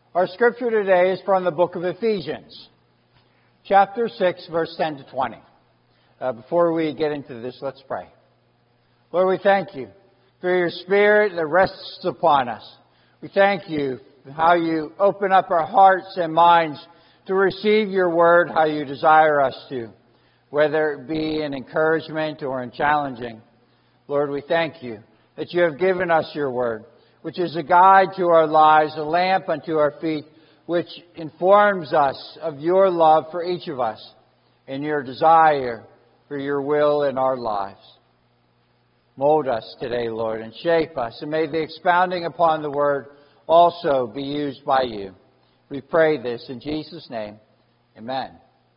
Our scripture today is from the book of Ephesians, chapter 6, verse 10 to 20. Before we get into this, let's pray. Lord, we thank you for your Spirit that rests upon us. We thank you for how you open up our hearts and minds to receive your word, how you desire us to, whether it be in encouragement or in challenging. Lord, we thank you that you have given us your word, which is a guide to our lives, a lamp unto our feet, which informs us of your love for each of us and your desire for your will in our lives. Mold us today, Lord, and shape us, and may the expounding upon the word also be used by you. We pray this in Jesus' name. Amen.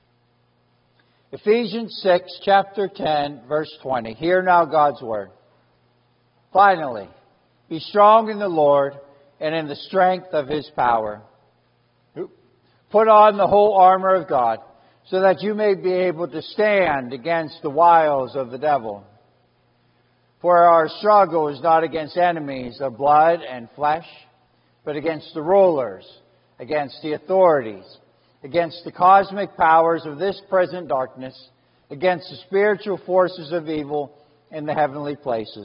Ephesians 6, chapter 10, verse 20. Hear now God's word. Finally, be strong in the Lord and in the strength of his power. Put on the whole armor of God, so that you may be able to stand against the wiles of the devil. For our struggle is not against enemies of blood and flesh, but against the rulers, against the authorities, against the cosmic powers of this present darkness, against the spiritual forces of evil in the heavenly places.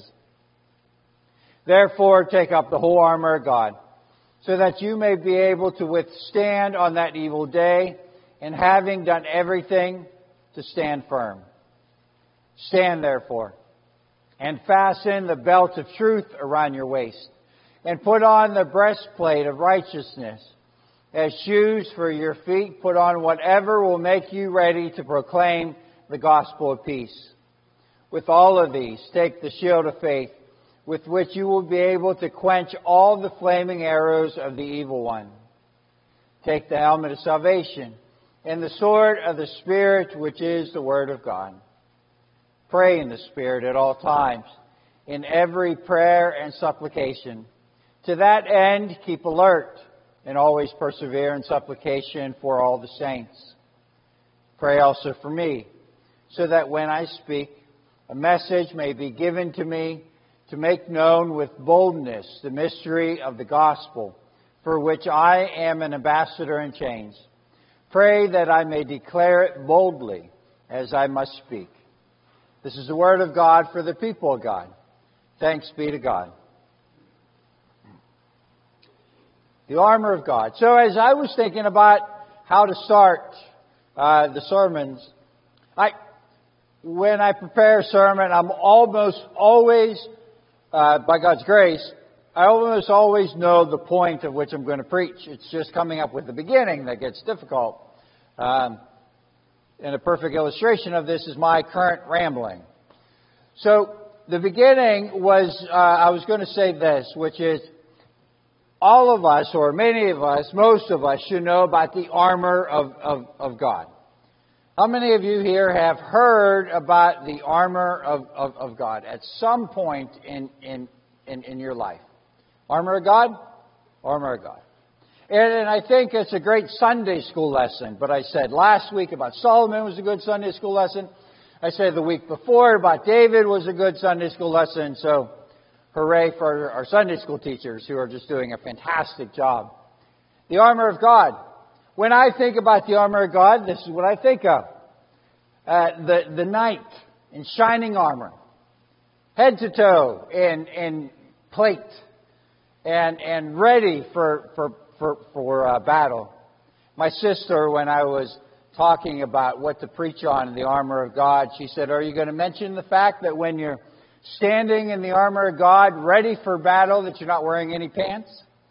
Therefore, take up the whole armor of God, so that you may be able to withstand on that evil day, and having done everything, to stand firm. Stand therefore, and fasten the belt of truth around your waist, and put on the breastplate of righteousness. As shoes for your feet, put on whatever will make you ready to proclaim the gospel of peace. With all of these, take the shield of faith, with which you will be able to quench all the flaming arrows of the evil one. Take the helmet of salvation and the sword of the Spirit, which is the Word of God. Pray in the Spirit at all times, in every prayer and supplication. To that end, keep alert and always persevere in supplication for all the saints. Pray also for me, so that when I speak, a message may be given to me to make known with boldness the mystery of the gospel, for which I am an ambassador in chains. Pray that I may declare it boldly as I must speak. This is the word of God for the people of God. Thanks be to God. The armor of God. So as I was thinking about how to start the sermons, when I prepare a sermon, I'm almost always, by God's grace, I almost always know the point of which I'm going to preach. It's just coming up with the beginning that gets difficult. And a perfect illustration of this is my current rambling. So the beginning was, I was going to say this, which is, all of us, or many of us, most of us, should know about the armor of God. How many of you here have heard about the armor of God at some point in your life? Armor of God? Armor of God. And I think it's a great Sunday school lesson. But I said last week about Solomon was a good Sunday school lesson. I said the week before about David was a good Sunday school lesson. So hooray for our Sunday school teachers who are just doing a fantastic job. The armor of God. When I think about the armor of God, this is what I think of. The knight in shining armor, head to toe in plate, and ready for battle. My sister, when I was talking about what to preach on in the armor of God, she said, "Are you going to mention the fact that when you're standing in the armor of God, ready for battle, that you're not wearing any pants?"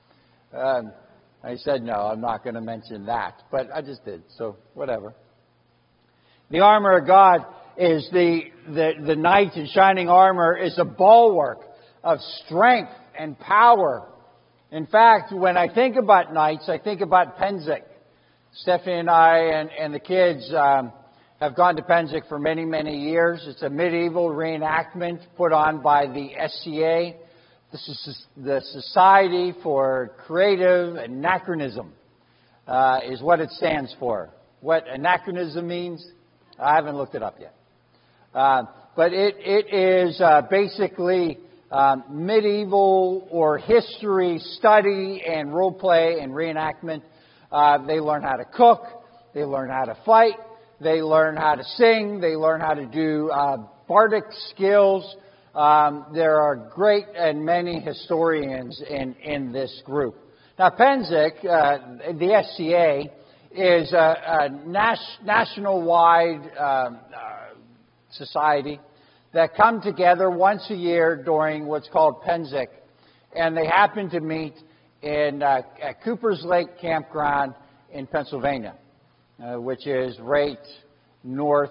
I said, "No, I'm not going to mention that," but I just did, so whatever. The armor of God is the knight in shining armor is a bulwark of strength and power. In fact, when I think about knights, I think about Pennsic. Stephanie and I and the kids have gone to Pennsic for many, many years. It's a medieval reenactment put on by the SCA. This is the Society for Creative Anachronism, is what it stands for. What anachronism means, I haven't looked it up yet. But it is basically medieval or history study and role play and reenactment. They learn how to cook. They learn how to fight. They learn how to sing. They learn how to do bardic skills. There are great and many historians in this group. Now, Pennsic, the SCA, is a national-wide society that come together once a year during what's called Pennsic, and they happen to meet at Cooper's Lake Campground in Pennsylvania, which is right northwest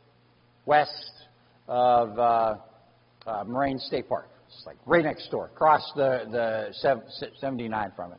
of Moraine State Park. It's like right next door, across the 79 from it.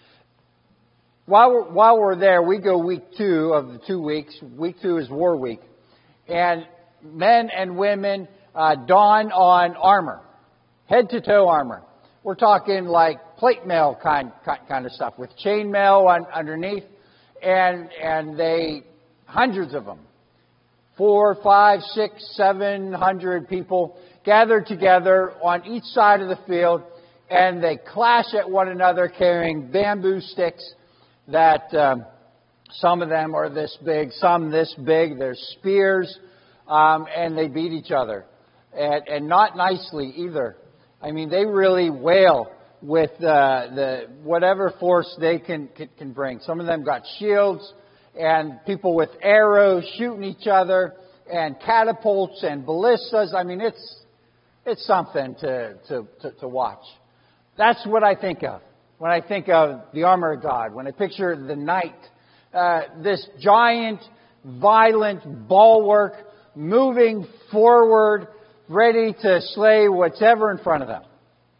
While we're there, we go week 2 of the 2 weeks. Week 2 is War Week, and men and women don on armor, head-to-toe armor. We're talking like plate mail kind of stuff with chain mail underneath, and they hundreds of them, 400, 500, 600, 700 people gathered together on each side of the field, and they clash at one another carrying bamboo sticks that some of them are this big, some this big. They're spears, and they beat each other, and not nicely either. I mean, they really wail with the whatever force they can bring. Some of them got shields and people with arrows shooting each other and catapults and ballistas. I mean, it's something to watch. That's what I think of when I think of the armor of God. When I picture the knight, this giant, violent bulwark moving forward, ready to slay whatever in front of them.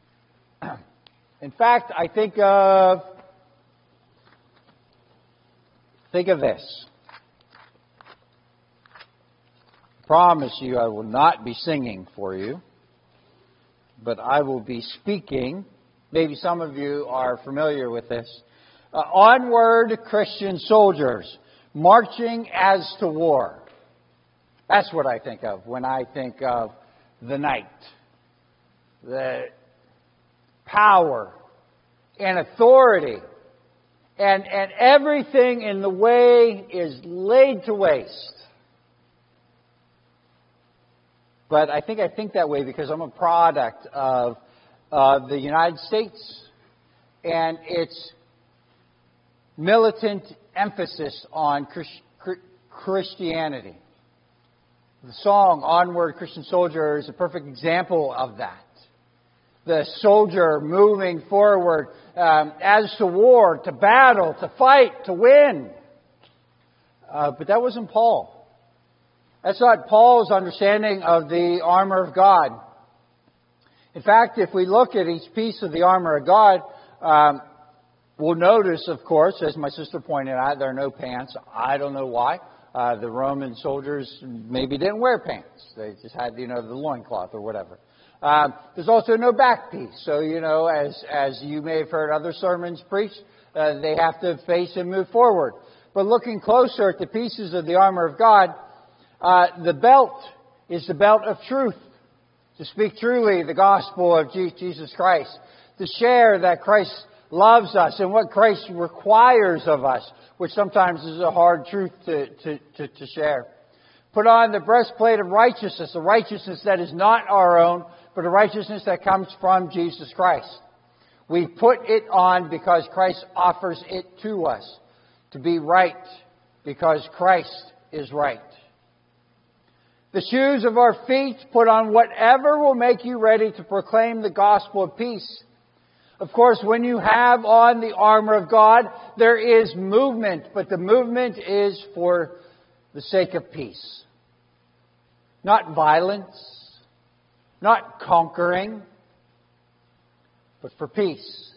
In fact, I think of this. I promise you I will not be singing for you, but I will be speaking. Maybe some of you are familiar with this. Onward, Christian soldiers, marching as to war. That's what I think of when I think of the knight. The power and authority and everything in the way is laid to waste. But I think that way because I'm a product of the United States and its militant emphasis on Christianity. The song Onward, Christian Soldier is a perfect example of that. The soldier moving forward as to war, to battle, to fight, to win. But that wasn't Paul. That's not Paul's understanding of the armor of God. In fact, if we look at each piece of the armor of God, we'll notice, of course, as my sister pointed out, there are no pants. I don't know why. The Roman soldiers maybe didn't wear pants. They just had, the loincloth or whatever. There's also no back piece. So, as you may have heard other sermons preached, they have to face and move forward. But looking closer at the pieces of the armor of God, the belt is the belt of truth. To speak truly the gospel of Jesus Christ. To share that Christ loves us and what Christ requires of us, which sometimes is a hard truth to share. Put on the breastplate of righteousness, a righteousness that is not our own, but a righteousness that comes from Jesus Christ. We put it on because Christ offers it to us. To be right because Christ is right. The shoes of our feet, put on whatever will make you ready to proclaim the gospel of peace. Of course, when you have on the armor of God, there is movement, but the movement is for the sake of peace. Not violence, not conquering, but for peace.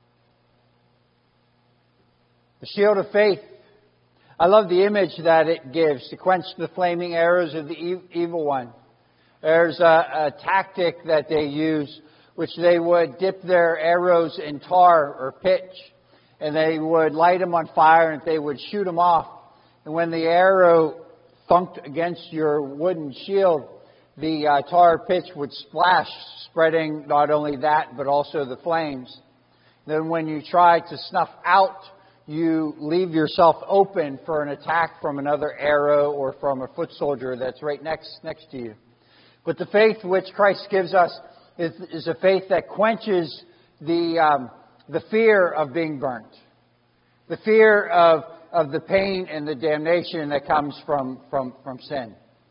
The shield of faith. I love the image that it gives to quench the flaming arrows of the evil one. There's a tactic that they use, which they would dip their arrows in tar or pitch, and they would light them on fire, and they would shoot them off. And when the arrow thunked against your wooden shield, the tar pitch would splash, spreading not only that, but also the flames. Then when you try to snuff out, you leave yourself open for an attack from another arrow or from a foot soldier that's right next to you. But the faith which Christ gives us is a faith that quenches the fear of being burnt, the fear of the pain and the damnation that comes from sin.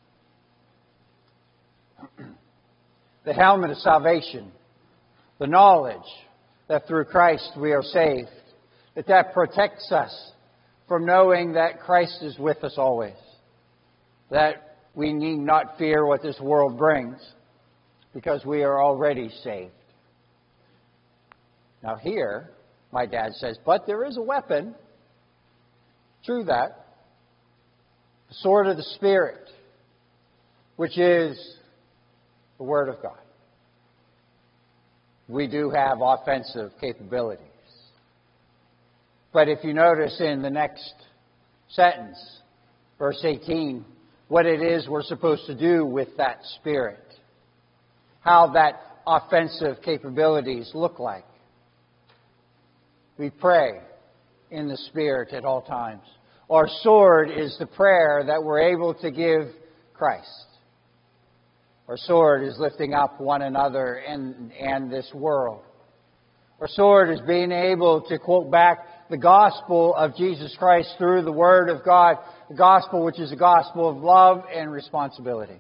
The helmet of salvation, the knowledge that through Christ we are saved, that protects us from knowing that Christ is with us always, that we need not fear what this world brings because we are already saved. Now here, my dad says, but there is a weapon. True that. The sword of the Spirit, which is the Word of God. We do have offensive capabilities. But if you notice in the next sentence, verse 18, what it is we're supposed to do with that Spirit, how that offensive capabilities look like. We pray in the Spirit at all times. Our sword is the prayer that we're able to give Christ. Our sword is lifting up one another and this world. Our sword is being able to quote back the gospel of Jesus Christ through the Word of God, the gospel which is a gospel of love and responsibility.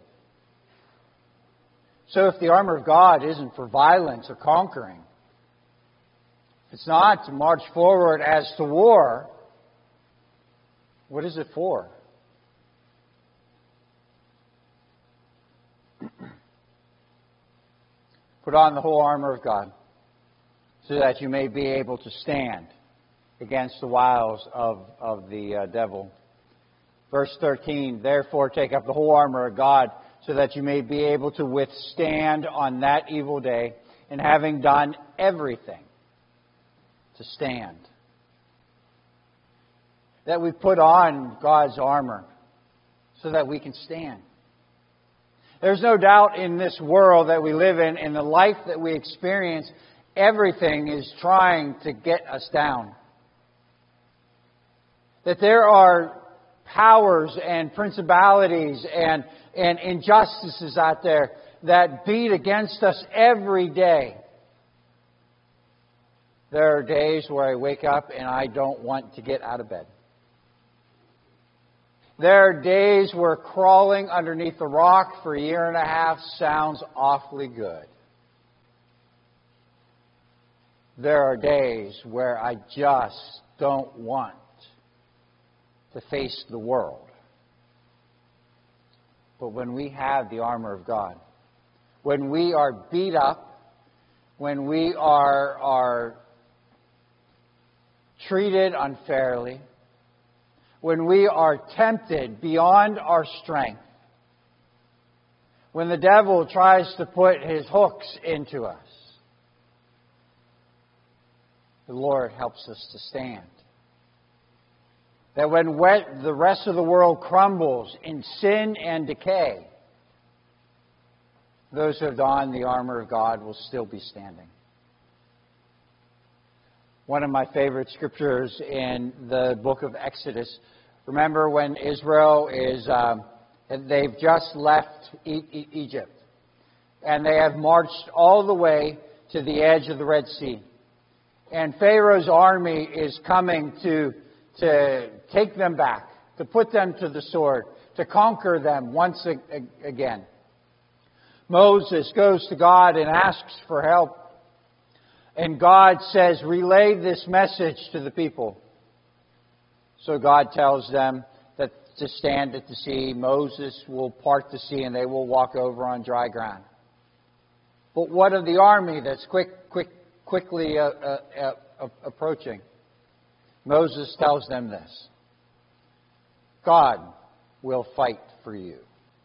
So if the armor of God isn't for violence or conquering, it's not to march forward as to war, what is it for? Put on the whole armor of God so that you may be able to stand against the wiles of the devil. Verse 13, therefore take up the whole armor of God so that you may be able to withstand on that evil day, and having done everything, to stand. That we put on God's armor so that we can stand. There's no doubt in this world that we live in the life that we experience, everything is trying to get us down. That there are powers and principalities and injustices out there that beat against us every day. There are days where I wake up and I don't want to get out of bed. There are days where crawling underneath a rock for a year and a half sounds awfully good. There are days where I just don't want to face the world. But when we have the armor of God, when we are beat up, when we are treated unfairly, when we are tempted beyond our strength, when the devil tries to put his hooks into us, the Lord helps us to stand. That when the rest of the world crumbles in sin and decay, those who have donned the armor of God will still be standing. One of my favorite scriptures in the book of Exodus. Remember when Israel they've just left Egypt. And they have marched all the way to the edge of the Red Sea. And Pharaoh's army is coming to take them back, to put them to the sword, to conquer them once again. Moses goes to God and asks for help. And God says, relay this message to the people. So God tells them that to stand at the sea. Moses will part the sea and they will walk over on dry ground. But what of the army that's quickly approaching? Moses tells them this: God will fight for you.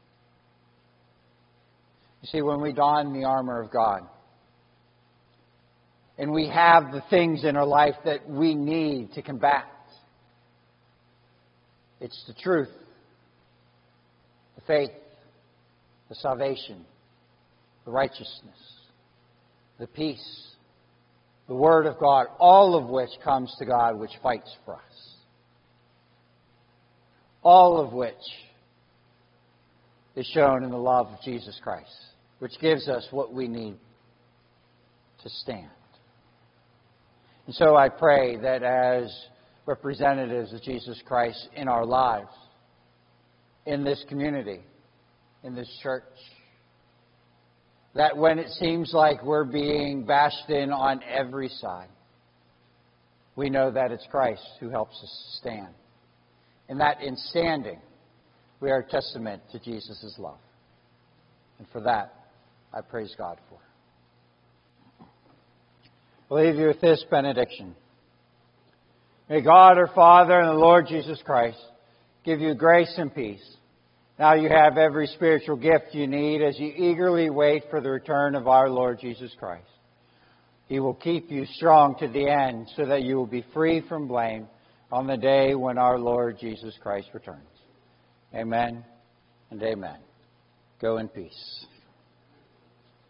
You see, when we don the armor of God, and we have the things in our life that we need to combat, it's the truth, the faith, the salvation, the righteousness, the peace, the Word of God, all of which comes to God, which fights for us. All of which is shown in the love of Jesus Christ, which gives us what we need to stand. And so I pray that as representatives of Jesus Christ in our lives, in this community, in this church, that when it seems like we're being bashed in on every side, we know that it's Christ who helps us stand. And that in standing, we are a testament to Jesus' love. And for that, I praise God for. I'll leave you with this benediction. May God our Father and the Lord Jesus Christ give you grace and peace. Now you have every spiritual gift you need as you eagerly wait for the return of our Lord Jesus Christ. He will keep you strong to the end so that you will be free from blame on the day when our Lord Jesus Christ returns. Amen and amen. Go in peace.